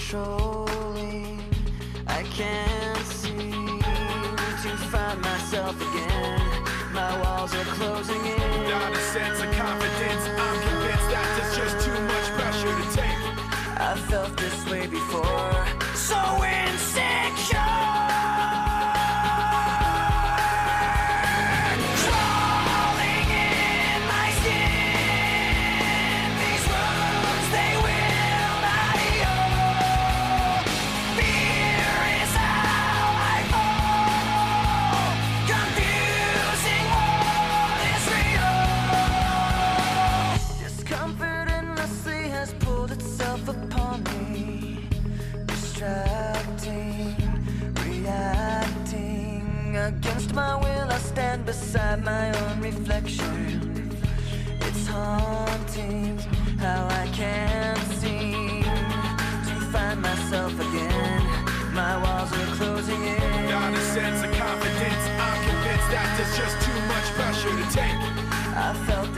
controlling. I can't seem to find myself again. My walls are closing in. Not a sense of confidence. I'm convinced that there's just too much pressure to take. I felt this way before. So insecure. Crawling in my skin. These wounds, they will not heal. Fear is how I fall. Confusing what is real. Discomfort endlessly has pulled itself upon me. Distracting, reacting. Against my will, I stand beside my own reflection. It's haunting how I can't seem to find myself again. My walls are closing in. Not a sense of confidence. I'm convinced that there's just too much pressure to take. I felt